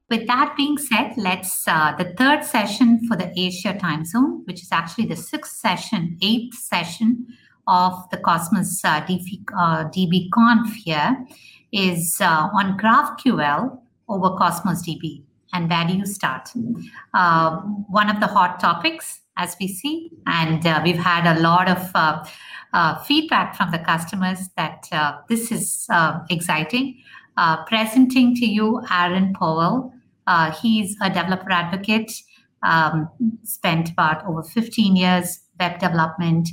With that being said, let's the third session for the Asia time zone, which is actually the eighth session of the Cosmos DB Conf here, is on GraphQL over Cosmos DB. And where do you start? One of the hot topics, as we see, and we've had a lot of feedback from the customers that this is exciting. Presenting to you Aaron Powell. He's a developer advocate, spent about over 15 years web development,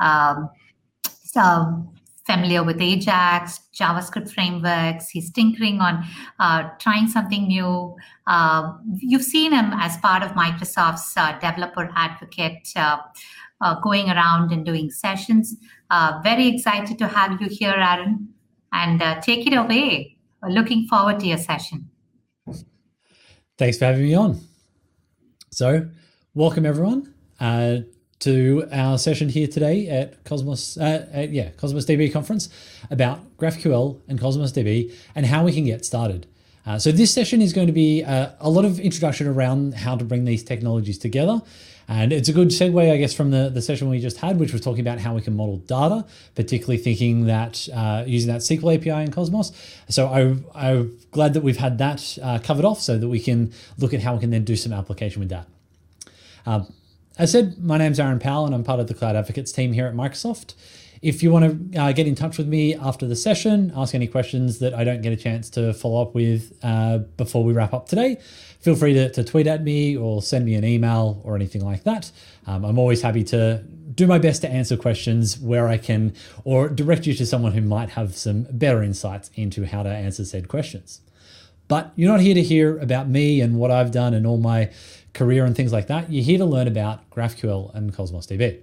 familiar with Ajax, JavaScript frameworks. He's tinkering on trying something new. You've seen him as part of Microsoft's developer advocate, going around and doing sessions. Very excited to have you here, Aaron, and take it away. Looking forward to your session. Thanks for having me on. So, welcome everyone to our session here today at Cosmos DB conference about GraphQL and Cosmos DB and how we can get started. So this session is going to be a lot of introduction around how to bring these technologies together. And it's a good segue, I guess, from the session we just had, which was talking about how we can model data, particularly thinking that using that SQL API in Cosmos. So I'm glad that we've had that covered off so that we can look at how we can then do some application with that. As I said, my name's Aaron Powell and I'm part of the Cloud Advocates team here at Microsoft. If you want to get in touch with me after the session, ask any questions that I don't get a chance to follow up with before we wrap up today, feel free to tweet at me or send me an email or anything like that. I'm always happy to do my best to answer questions where I can or direct you to someone who might have some better insights into how to answer said questions. But you're not here to hear about me and what I've done and all my career and things like that. You're here to learn about GraphQL and Cosmos DB.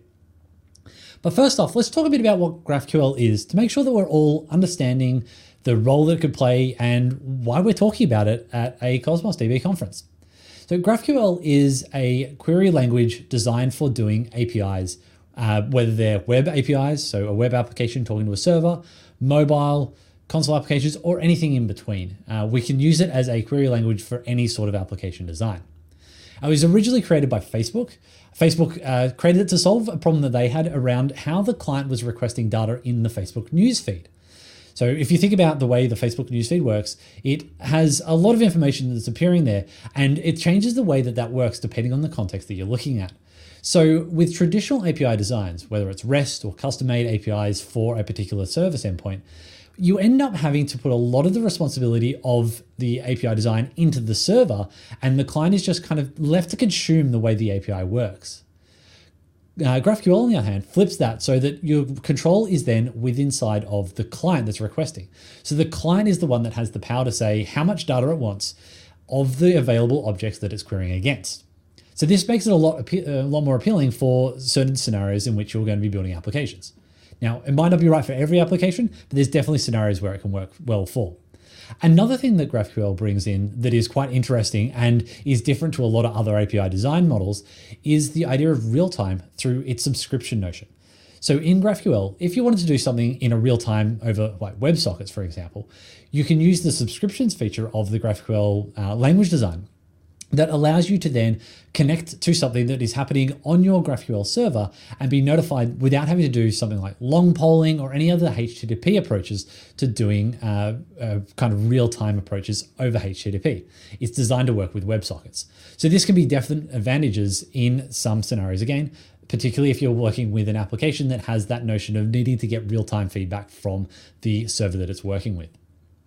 But first off, let's talk a bit about what GraphQL is to make sure that we're all understanding the role that it could play and why we're talking about it at a Cosmos DB conference. So GraphQL is a query language designed for doing APIs, whether they're web APIs, so a web application talking to a server, mobile, console applications, or anything in between. We can use it as a query language for any sort of application design. It was originally created by Facebook. Facebook created it to solve a problem that they had around how the client was requesting data in the Facebook newsfeed. So if you think about the way the Facebook newsfeed works, it has a lot of information that's appearing there, and it changes the way that that works depending on the context that you're looking at. So with traditional API designs, whether it's REST or custom-made APIs for a particular service endpoint, you end up having to put a lot of the responsibility of the API design into the server, and the client is just kind of left to consume the way the API works. GraphQL, on the other hand, flips that so that your control is then inside of the client that's requesting. So the client is the one that has the power to say how much data it wants of the available objects that it's querying against. So this makes it a lot more appealing for certain scenarios in which you're going to be building applications. Now, it might not be right for every application, but there's definitely scenarios where it can work well for. Another thing that GraphQL brings in that is quite interesting and is different to a lot of other API design models is the idea of real-time through its subscription notion. So in GraphQL, if you wanted to do something in a real time over like WebSockets, for example, you can use the subscriptions feature of the GraphQL language design that allows you to then connect to something that is happening on your GraphQL server and be notified without having to do something like long polling or any other HTTP approaches to doing kind of real-time approaches over HTTP. It's designed to work with WebSockets. So this can be definite advantages in some scenarios, again, particularly if you're working with an application that has that notion of needing to get real-time feedback from the server that it's working with.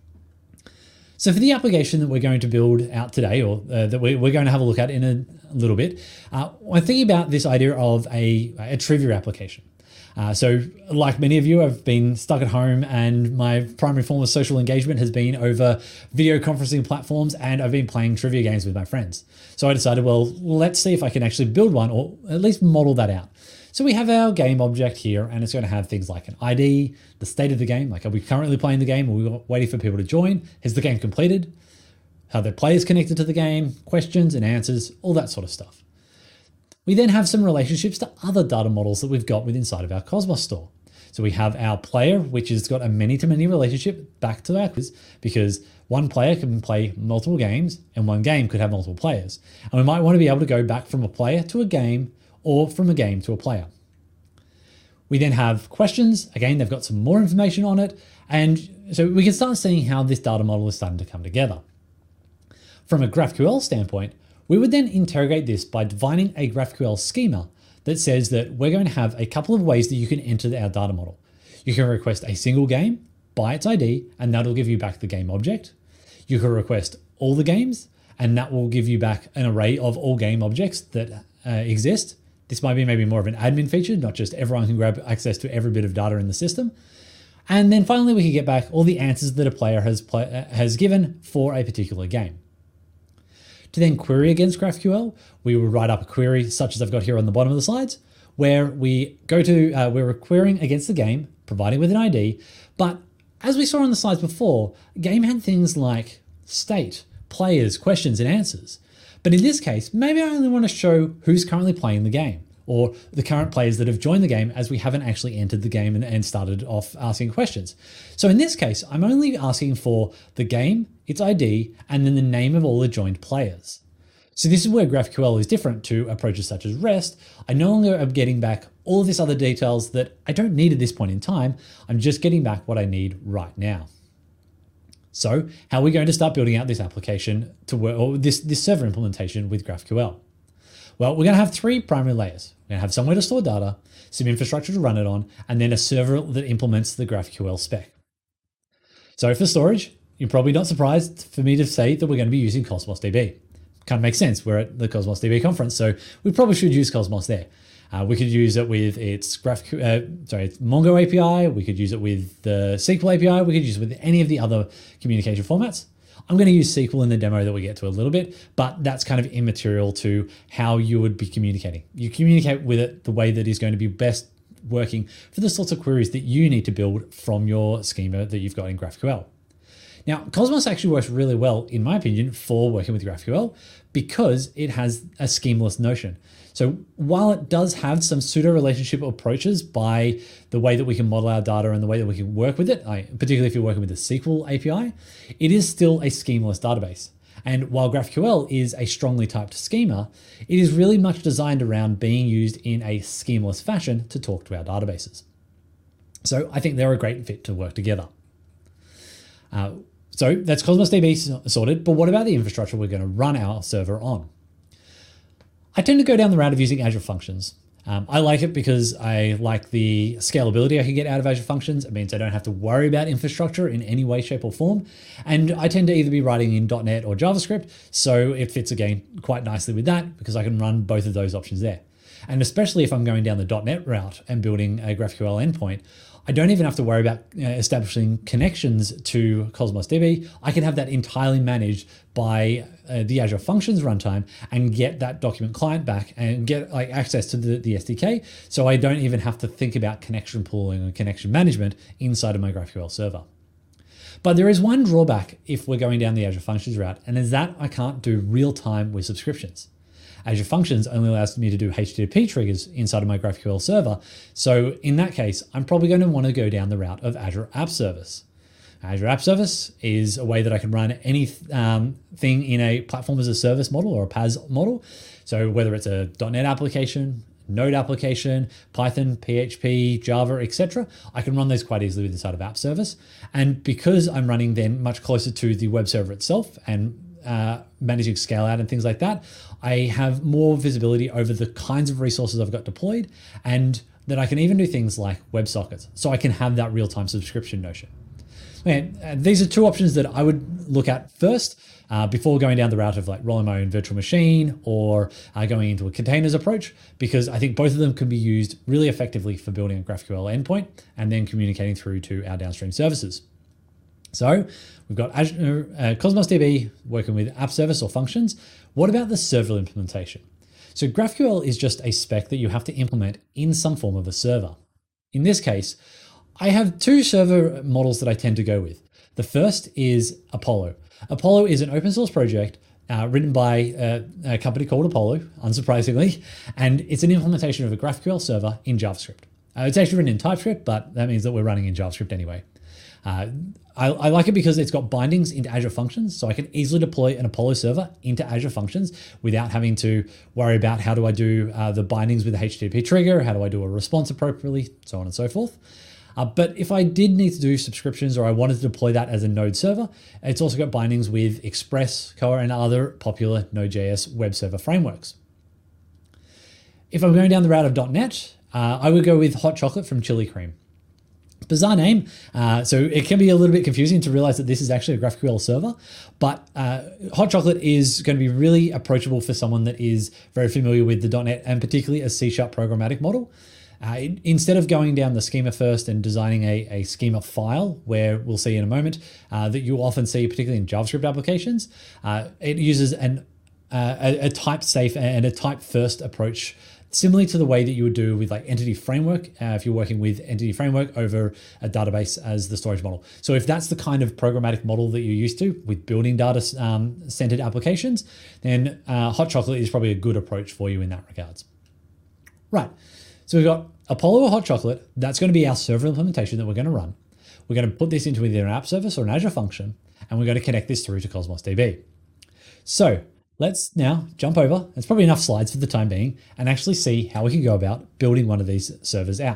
So for the application that we're going to build out today, or that we're going to have a look at in a little bit, I'm thinking about this idea of a trivia application. So like many of you, I've been stuck at home and my primary form of social engagement has been over video conferencing platforms, and I've been playing trivia games with my friends. So I decided, well, let's see if I can actually build one or at least model that out. So we have our game object here, and it's going to have things like an ID, the state of the game, like are we currently playing the game, or are we waiting for people to join? Is the game completed? How the players connected to the game, questions and answers, all that sort of stuff. We then have some relationships to other data models that we've got within inside of our Cosmos store. So we have our player, which has got a many-to-many relationship back to our quiz, because one player can play multiple games and one game could have multiple players. And we might want to be able to go back from a player to a game or from a game to a player. We then have questions. Again, they've got some more information on it. And so we can start seeing how this data model is starting to come together. From a GraphQL standpoint, we would then interrogate this by defining a GraphQL schema that says that we're going to have a couple of ways that you can enter our data model. You can request a single game by its ID, and that'll give you back the game object. You can request all the games, and that will give you back an array of all game objects that exist. This might be maybe more of an admin feature, not just everyone can grab access to every bit of data in the system. And then finally, we can get back all the answers that a player has given for a particular game. To then query against GraphQL, we will write up a query such as I've got here on the bottom of the slides, where we go to, we're querying against the game, providing with an ID. But as we saw on the slides before, game had things like state, players, questions, and answers. But in this case, maybe I only want to show who's currently playing the game, or the current players that have joined the game, as we haven't actually entered the game and started off asking questions. So in this case, I'm only asking for the game, its ID, and then the name of all the joined players. So this is where GraphQL is different to approaches such as REST. I no longer am getting back all of this other details that I don't need at this point in time. I'm just getting back what I need right now. So how are we going to start building out this application to work, or this server implementation with GraphQL? Well, we're going to have three primary layers. We're going to have somewhere to store data, some infrastructure to run it on, and then a server that implements the GraphQL spec. So for storage, you're probably not surprised for me to say that we're going to be using Cosmos DB. Kind of makes sense. We're at the Cosmos DB conference, so we probably should use Cosmos there. We could use it with its its Mongo API. We could use it with the SQL API. We could use it with any of the other communication formats. I'm going to use SQL in the demo that we get to a little bit, but that's kind of immaterial to how you would be communicating. You communicate with it the way that is going to be best working for the sorts of queries that you need to build from your schema that you've got in GraphQL. Now, Cosmos actually works really well, in my opinion, for working with GraphQL because it has a schemaless notion. So while it does have some pseudo-relationship approaches by the way that we can model our data and the way that we can work with it, particularly if you're working with the SQL API, it is still a schemaless database. And while GraphQL is a strongly typed schema, it is really much designed around being used in a schemaless fashion to talk to our databases. So I think they're a great fit to work together. So that's Cosmos DB sorted, but what about the infrastructure we're going to run our server on? I tend to go down the route of using Azure Functions. I like it because I like the scalability I can get out of Azure Functions. It means I don't have to worry about infrastructure in any way, shape, or form. And I tend to either be writing in .NET or JavaScript, so it fits again quite nicely with that because I can run both of those options there. And especially if I'm going down the .NET route and building a GraphQL endpoint, I don't even have to worry about establishing connections to Cosmos DB. I can have that entirely managed by the Azure Functions runtime and get that document client back and get access to the SDK. So I don't even have to think about connection pooling or connection management inside of my GraphQL server. But there is one drawback if we're going down the Azure Functions route, and is that I can't do real time with subscriptions. Azure Functions only allows me to do HTTP triggers inside of my GraphQL server. So in that case, I'm probably going to want to go down the route of Azure App Service. Azure App Service is a way that I can run any thing in a platform as a service model or a PaaS model. So whether it's a .NET application, Node application, Python, PHP, Java, etc., I can run those quite easily with inside of App Service. And because I'm running then much closer to the web server itself and managing scale out and things like that, I have more visibility over the kinds of resources I've got deployed, and that I can even do things like WebSockets. So I can have that real-time subscription notion. These are two options that I would look at first before going down the route of like rolling my own virtual machine or going into a containers approach, because I think both of them can be used really effectively for building a GraphQL endpoint and then communicating through to our downstream services. So we've got Azure, Cosmos DB working with App Service or Functions. What about the server implementation? So GraphQL is just a spec that you have to implement in some form of a server. In this case, I have two server models that I tend to go with. The first is Apollo. Apollo is an open source project written by a company called Apollo, unsurprisingly, and it's an implementation of a GraphQL server in JavaScript. It's actually written in TypeScript, but that means that we're running in JavaScript anyway. I like it because it's got bindings into Azure Functions, so I can easily deploy an Apollo server into Azure Functions without having to worry about how do I do the bindings with the HTTP trigger, how do I do a response appropriately, so on and so forth. But if I did need to do subscriptions or I wanted to deploy that as a Node server, it's also got bindings with Express, Core, and other popular Node.js web server frameworks. If I'm going down the route of .NET, I would go with Hot Chocolate from Chili Cream. Bizarre name, so it can be a little bit confusing to realize that this is actually a GraphQL server, but Hot Chocolate is going to be really approachable for someone that is very familiar with the .NET and particularly a C# programmatic model. Instead of going down the schema first and designing a schema file, where we'll see in a moment that you'll often see, particularly in JavaScript applications, it uses a type safe and a type first approach, similarly to the way that you would do with like Entity Framework, if you're working with Entity Framework over a database as the storage model. So if that's the kind of programmatic model that you're used to with building data-centered applications, then Hot Chocolate is probably a good approach for you in that regards. Right, so we've got Apollo or Hot Chocolate. That's going to be our server implementation that we're going to run. We're going to put this into either an app service or an Azure function, and we're going to connect this through to Cosmos DB. So let's now jump over, it's probably enough slides for the time being, and actually see how we can go about building one of these servers out.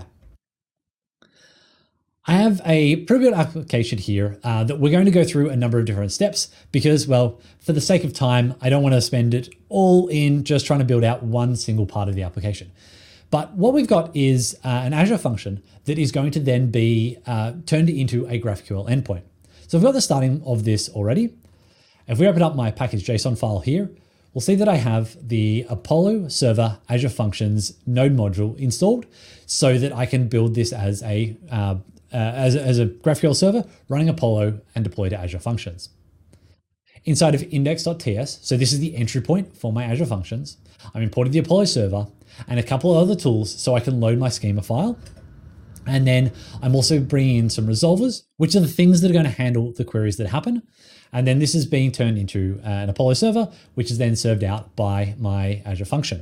I have a pre-built application here that we're going to go through a number of different steps because, well, for the sake of time, I don't want to spend it all in just trying to build out one single part of the application. But what we've got is an Azure function that is going to then be turned into a GraphQL endpoint. So I've got the starting of this already. If we open up my package.json file here, we'll see that I have the Apollo server Azure Functions node module installed so that I can build this as a GraphQL server running Apollo and deploy to Azure Functions. Inside of index.ts, so this is the entry point for my Azure Functions, I'm importing the Apollo server and a couple of other tools so I can load my schema file. And then I'm also bringing in some resolvers, which are the things that are going to handle the queries that happen. And then this is being turned into an Apollo server, which is then served out by my Azure function.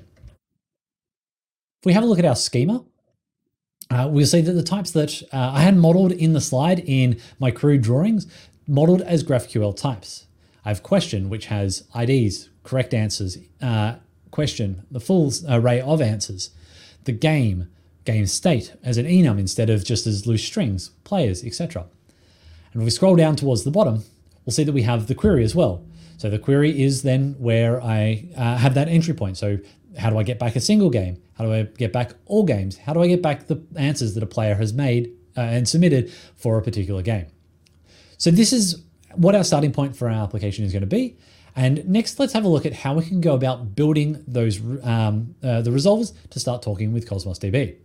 If we have a look at our schema, we'll see that the types that I had modeled in the slide in my crude drawings, modeled as GraphQL types. I have question, which has IDs, correct answers, question, the full array of answers, the game state as an enum instead of just as loose strings, players, etc. And if we scroll down towards the bottom, we'll see that we have the query as well. So the query is then where I have that entry point. So how do I get back a single game? How do I get back all games? How do I get back the answers that a player has made and submitted for a particular game? So this is what our starting point for our application is going to be. And next, let's have a look at how we can go about building those the resolvers to start talking with Cosmos DB.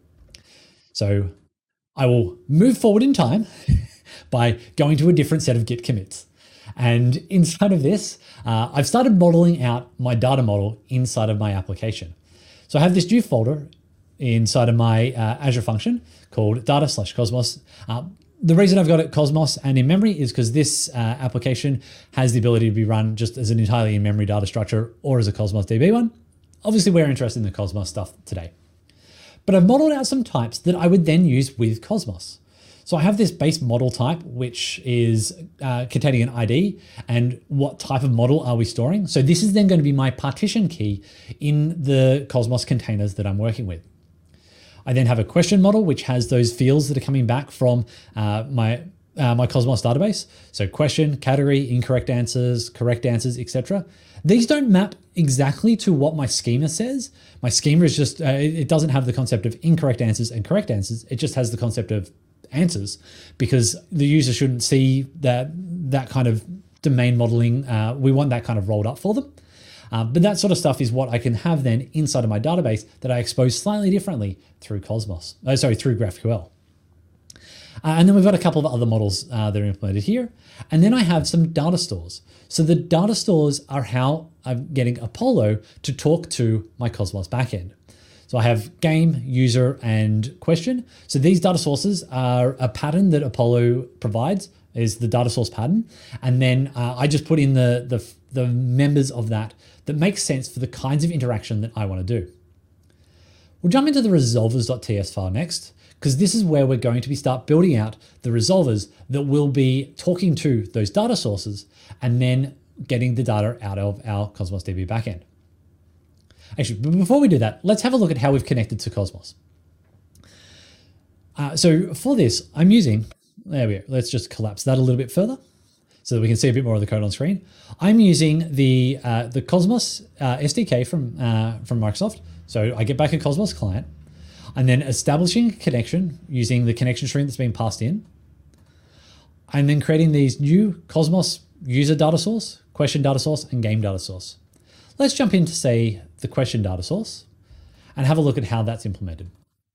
So I will move forward in time by going to a different set of Git commits. And inside of this, I've started modeling out my data model inside of my application. So I have this new folder inside of my Azure function called data/Cosmos. The reason I've got it Cosmos and in memory is because this application has the ability to be run just as an entirely in-memory data structure or as a Cosmos DB one. Obviously, we're interested in the Cosmos stuff today. But I've modeled out some types that I would then use with Cosmos. So I have this base model type, which is containing an ID and what type of model are we storing. So this is then going to be my partition key in the Cosmos containers that I'm working with. I then have a question model, which has those fields that are coming back from my Cosmos database. So question, category, incorrect answers, correct answers, etc. These don't map exactly to what my schema says. My schema is just, it doesn't have the concept of incorrect answers and correct answers. It just has the concept of answers because the user shouldn't see that kind of domain modeling. We want that kind of rolled up for them. But that sort of stuff is what I can have then inside of my database that I expose slightly differently through through GraphQL. And then we've got a couple of other models that are implemented here. And then I have some data stores. So the data stores are how I'm getting Apollo to talk to my Cosmos backend. So I have game, user, and question. So these data sources are a pattern that Apollo provides, is the data source pattern. And then I just put in the members of that makes sense for the kinds of interaction that I want to do. We'll jump into the resolvers.ts file next, because this is where we're going to start building out the resolvers that will be talking to those data sources and then getting the data out of our Cosmos DB backend. Actually, but before we do that, let's have a look at how we've connected to Cosmos. So for this, I'm using, there we go, let's just collapse that a little bit further so that we can see a bit more of the code on screen. I'm using the Cosmos SDK from Microsoft. So I get back a Cosmos client and then establishing a connection using the connection string that's been passed in, and then creating these new Cosmos user data source, question data source, and game data source. Let's jump into, say, the question data source and have a look at how that's implemented.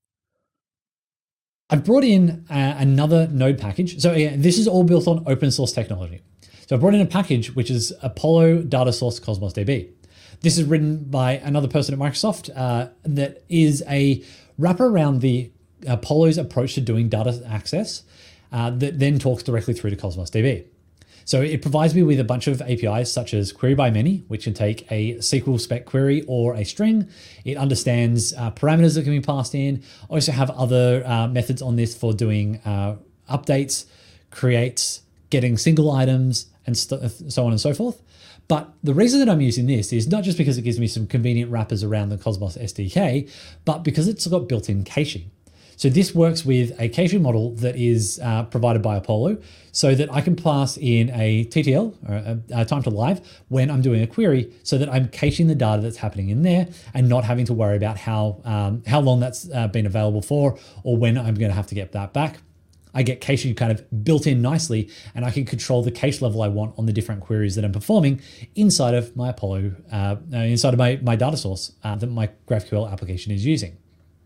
I've brought in another node package. So again, this is all built on open source technology. So I brought in a package, which is Apollo Data Source Cosmos DB. This is written by another person at Microsoft that is a wrapper around the Apollo's approach to doing data access that then talks directly through to Cosmos DB. So it provides me with a bunch of APIs such as query by many, which can take a SQL spec query or a string. It understands parameters that can be passed in. I also have other methods on this for doing updates, creates, getting single items, and so on and so forth. But the reason that I'm using this is not just because it gives me some convenient wrappers around the Cosmos SDK, but because it's got built-in caching. So this works with a caching model that is provided by Apollo so that I can pass in a TTL, or a time to live, when I'm doing a query so that I'm caching the data that's happening in there and not having to worry about how long that's been available for or when I'm going to have to get that back. I get caching kind of built in nicely, and I can control the cache level I want on the different queries that I'm performing inside of my Apollo, inside of my data source that my GraphQL application is using.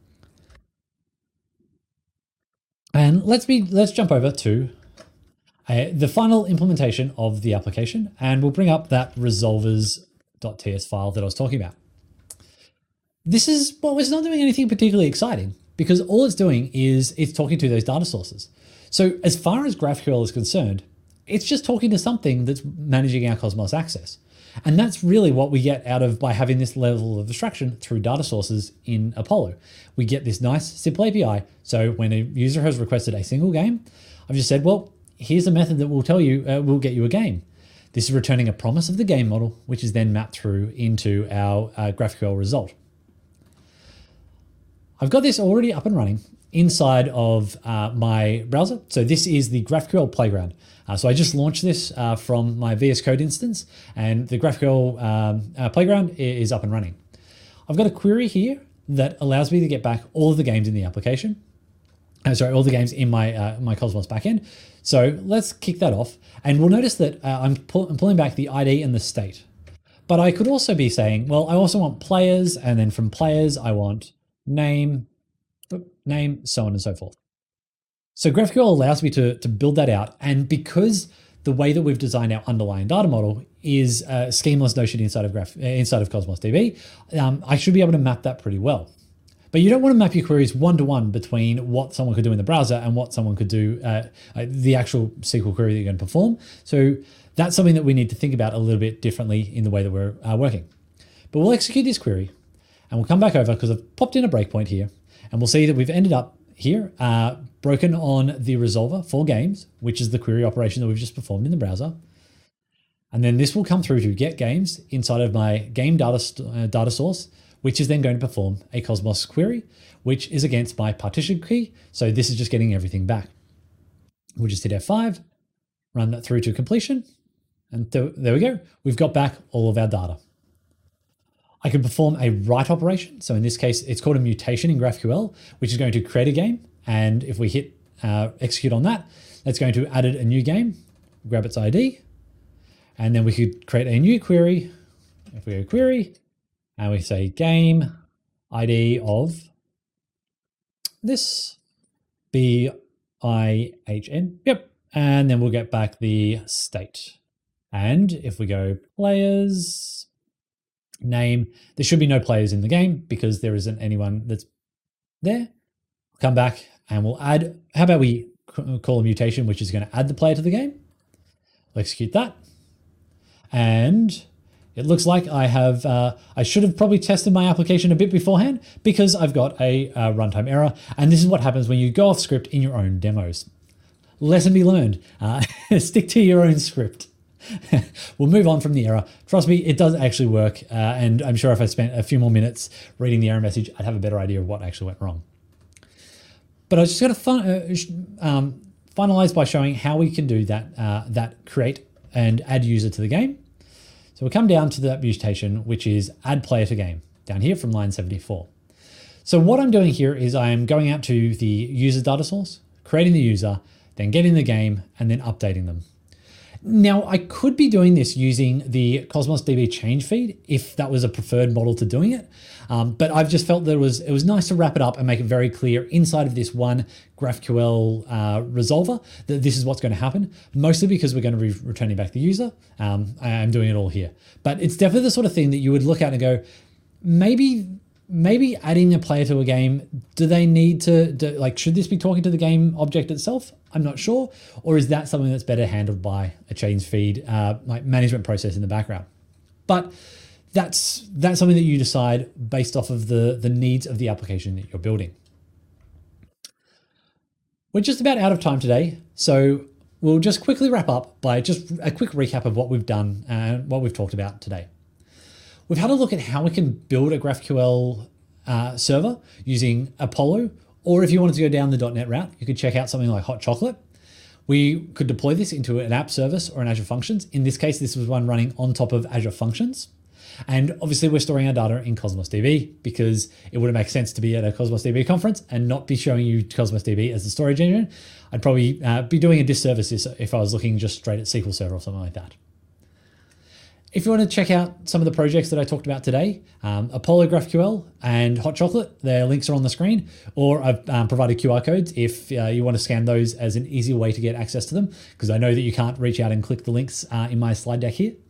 And let's jump over to the final implementation of the application, and we'll bring up that resolvers.ts file that I was talking about. This is, well, it's not doing anything particularly exciting because all it's doing is it's talking to those data sources. So as far as GraphQL is concerned, it's just talking to something that's managing our Cosmos access. And that's really what we get out of by having this level of abstraction through data sources in Apollo. We get this nice simple API. So when a user has requested a single game, I've just said, well, here's a method that will tell you, will get you a game. This is returning a promise of the game model, which is then mapped through into our GraphQL result. I've got this already up and running inside of my browser. So this is the GraphQL Playground. So I just launched this from my VS Code instance, and the GraphQL Playground is up and running. I've got a query here that allows me to get back all of the games in the application. All the games in my Cosmos backend. So let's kick that off. And we'll notice that I'm pulling back the ID and the state. But I could also be saying, well, I also want players, and then from players, I want name, so on and so forth. So GraphQL allows me to build that out. And because the way that we've designed our underlying data model is a schemaless notion inside of Cosmos DB, I should be able to map that pretty well. But you don't want to map your queries one-to-one between what someone could do in the browser and what someone could do, the actual SQL query that you're going to perform. So that's something that we need to think about a little bit differently in the way that we're working. But we'll execute this query and we'll come back over because I've popped in a breakpoint here, and we'll see that we've ended up here, broken on the resolver for games, which is the query operation that we've just performed in the browser. And then this will come through to get games inside of my game data source, which is then going to perform a Cosmos query, which is against my partition key. So this is just getting everything back. We'll just hit F5, run that through to completion. And there we go. We've got back all of our data. I can perform a write operation. So in this case, it's called a mutation in GraphQL, which is going to create a game. And if we hit execute on that, that's going to add a new game, grab its ID, and then we could create a new query. If we go query, and we say game ID of this, BIHN, yep. And then we'll get back the state. And if we go players, name, there should be no players in the game because there isn't anyone that's there. We'll come back and we'll add, how about we call a mutation, which is going to add the player to the game. We'll execute that. And It looks like I should have probably tested my application a bit beforehand because I've got a runtime error. And this is what happens when you go off script in your own demos. Lesson be learned. Stick to your own script. We'll move on from the error. Trust me, it does actually work. And I'm sure if I spent a few more minutes reading the error message, I'd have a better idea of what actually went wrong. But I was just going to finalize by showing how we can do that create and add user to the game. So we'll come down to that mutation, which is add player to game, down here from line 74. So what I'm doing here is I'm going out to the user data source, creating the user, then getting the game, and then updating them. Now, I could be doing this using the Cosmos DB change feed if that was a preferred model to doing it. But I've just felt that it was nice to wrap it up and make it very clear inside of this one GraphQL resolver that this is what's going to happen, mostly because we're going to be returning back the user. I'm doing it all here. But it's definitely the sort of thing that you would look at and go, maybe adding a player to a game, do they need to, should this be talking to the game object itself? I'm not sure. Or is that something that's better handled by a change feed, like management process in the background? But that's something that you decide based off of the needs of the application that you're building. We're just about out of time today, so we'll just quickly wrap up by just a quick recap of what we've done and what we've talked about today. We've had a look at how we can build a GraphQL server using Apollo, or if you wanted to go down the .NET route, you could check out something like Hot Chocolate. We could deploy this into an app service or an Azure Functions. In this case, this was one running on top of Azure Functions. And obviously we're storing our data in Cosmos DB because it wouldn't make sense to be at a Cosmos DB conference and not be showing you Cosmos DB as the storage engine. I'd probably be doing a disservice if I was looking just straight at SQL Server or something like that. If you want to check out some of the projects that I talked about today, Apollo GraphQL and Hot Chocolate, their links are on the screen, or I've provided QR codes if you want to scan those as an easy way to get access to them, because I know that you can't reach out and click the links in my slide deck here.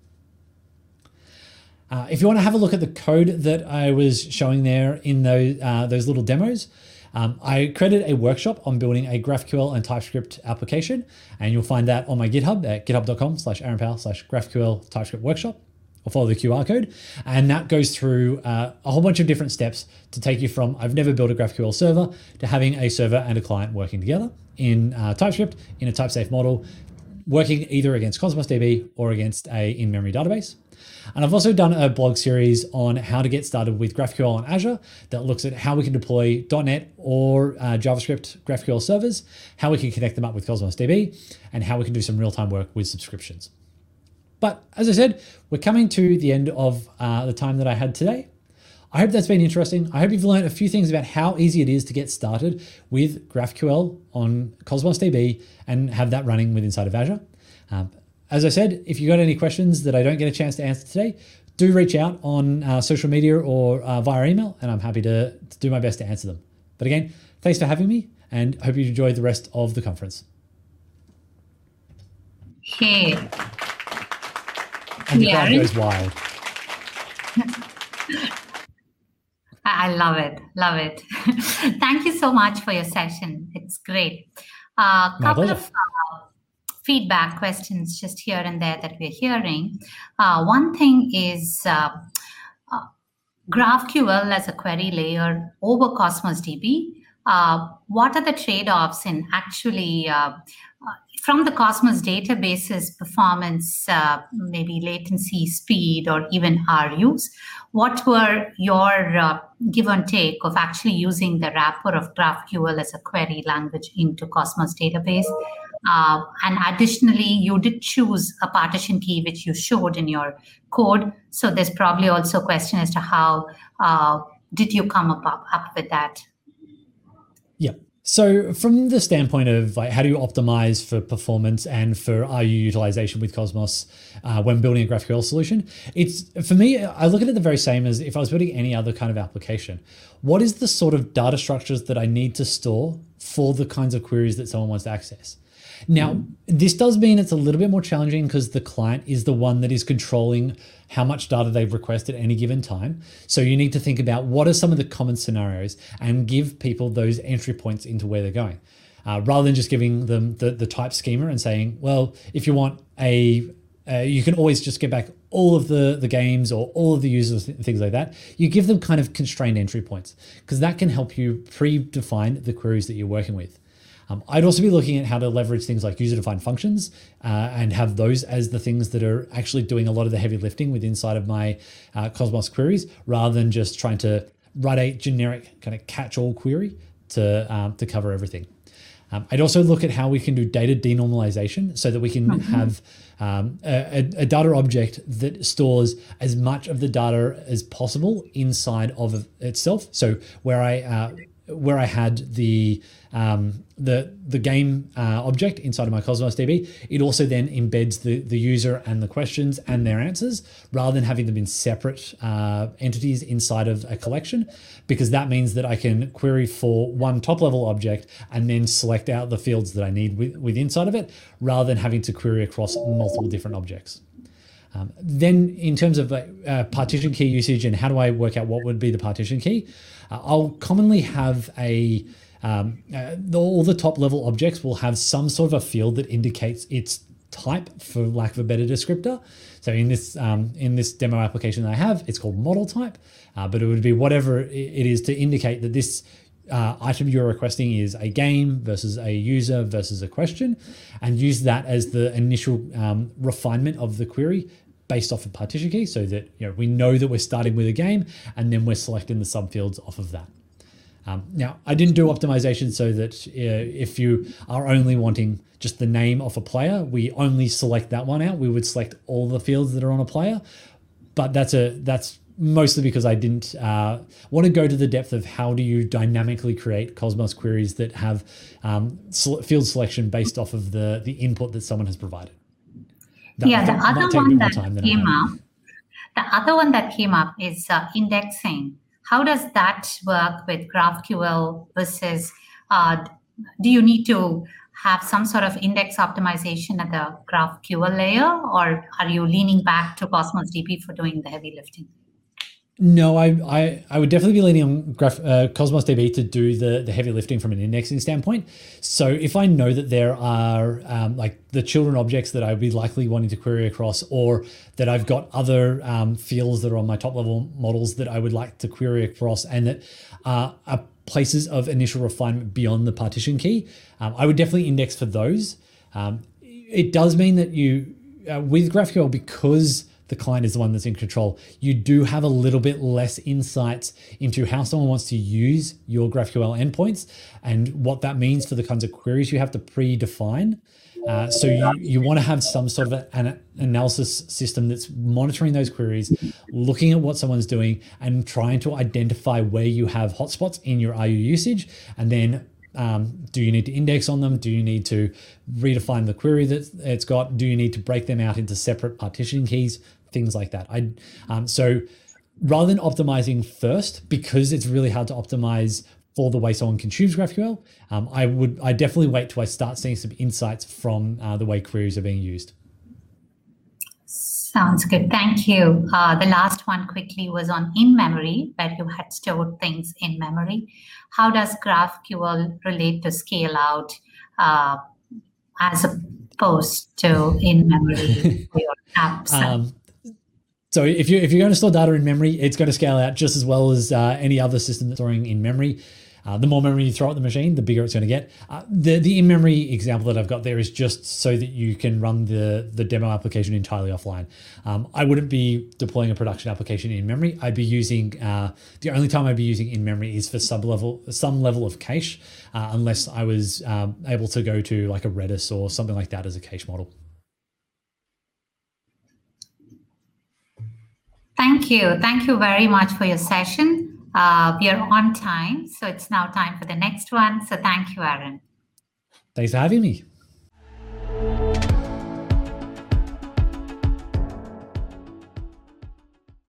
If you want to have a look at the code that I was showing there in those little demos, I created a workshop on building a GraphQL and TypeScript application, and you'll find that on my GitHub at github.com/aaronpowell/GraphQL TypeScript workshop, or follow the QR code. And that goes through a whole bunch of different steps to take you from I've never built a GraphQL server to having a server and a client working together in TypeScript in a type-safe model, working either against Cosmos DB or against a in-memory database. And I've also done a blog series on how to get started with GraphQL on Azure that looks at how we can deploy .NET or JavaScript GraphQL servers, how we can connect them up with Cosmos DB, and how we can do some real-time work with subscriptions. But as I said, we're coming to the end of the time that I had today. I hope that's been interesting. I hope you've learned a few things about how easy it is to get started with GraphQL on Cosmos DB and have that running with inside of Azure. As I said, if you got any questions that I don't get a chance to answer today, do reach out on social media or via email, and I'm happy to do my best to answer them. But again, thanks for having me, and hope you enjoyed the rest of the conference. Hey. And the crowd goes wild. I love it. Love it. Thank you so much for your session. It's great. A couple of feedback questions just here and there that we're hearing. One thing is GraphQL as a query layer over Cosmos DB. What are the trade-offs in actually from the Cosmos database's performance, maybe latency, speed, or even RUs? What were your give and take of actually using the wrapper of GraphQL as a query language into Cosmos database? And additionally, you did choose a partition key, which you showed in your code. So there's probably also a question as to how did you come up with that? Yeah. So from the standpoint of like, how do you optimize for performance and for RU utilization with Cosmos when building a GraphQL solution? It's, for me, I look at it the very same as if I was building any other kind of application. What is the sort of data structures that I need to store for the kinds of queries that someone wants to access? Now, this does mean it's a little bit more challenging because the client is the one that is controlling how much data they've requested at any given time. So you need to think about what are some of the common scenarios and give people those entry points into where they're going. Rather than just giving them the type schema and saying, well, if you want you can always just get back all of the games or all of the users, things like that, you give them kind of constrained entry points, because that can help you predefine the queries that you're working with. I'd also be looking at how to leverage things like user-defined functions and have those as the things that are actually doing a lot of the heavy lifting with inside of my Cosmos queries, rather than just trying to write a generic kind of catch-all query to cover everything. I'd also look at how we can do data denormalization so that we can have a data object that stores as much of the data as possible inside of itself. So where I had the game object inside of my Cosmos DB, it also then embeds the user and the questions and their answers, rather than having them in separate entities inside of a collection, because that means that I can query for one top level object and then select out the fields that I need with inside of it, rather than having to query across multiple different objects. Then in terms of partition key usage and how do I work out what would be the partition key, I'll commonly have all the top level objects will have some sort of a field that indicates its type, for lack of a better descriptor. So in this demo application that I have, it's called model type, but it would be whatever it is to indicate that this item you're requesting is a game versus a user versus a question, and use that as the initial refinement of the query based off of partition key, so that we know that we're starting with a game and then we're selecting the subfields off of that. Now, I didn't do optimization so that if you are only wanting just the name of a player, we only select that one out. We would select all the fields that are on a player, but that's mostly because I didn't want to go to the depth of how do you dynamically create Cosmos queries that have field selection based off of the input that someone has provided. The other one that came up is indexing. How does that work with GraphQL versus, do you need to have some sort of index optimization at the GraphQL layer, or are you leaning back to Cosmos DB for doing the heavy lifting? No, I would definitely be leaning on Cosmos DB to do the heavy lifting from an indexing standpoint. So if I know that there are like the children objects that I would be likely wanting to query across, or that I've got other fields that are on my top level models that I would like to query across, and that are places of initial refinement beyond the partition key, I would definitely index for those. It does mean that you, with GraphQL, because the client is the one that's in control, you do have a little bit less insights into how someone wants to use your GraphQL endpoints and what that means for the kinds of queries you have to predefine. So you want to have some sort of an analysis system that's monitoring those queries, looking at what someone's doing, and trying to identify where you have hotspots in your RU usage, and then do you need to index on them? Do you need to redefine the query that it's got? Do you need to break them out into separate partition keys? Things like that. So rather than optimizing first, because it's really hard to optimize for the way someone consumes GraphQL, I definitely wait till I start seeing some insights from the way queries are being used. Sounds good. Thank you. The last one quickly was on in-memory, where you had stored things in memory. How does GraphQL relate to scale out as opposed to in-memory for your apps? So if you're going to store data in memory, it's going to scale out just as well as any other system that's storing in memory. The more memory you throw at the machine, the bigger it's going to get. The in-memory example that I've got there is just so that you can run the demo application entirely offline. I wouldn't be deploying a production application in memory. I'd be using, the only time I'd be using in memory is for some level of cache, unless I was able to go to like a Redis or something like that as a cache model. Thank you. Thank you very much for your session. We are on time, so it's now time for the next one. So thank you, Aaron. Thanks for having me.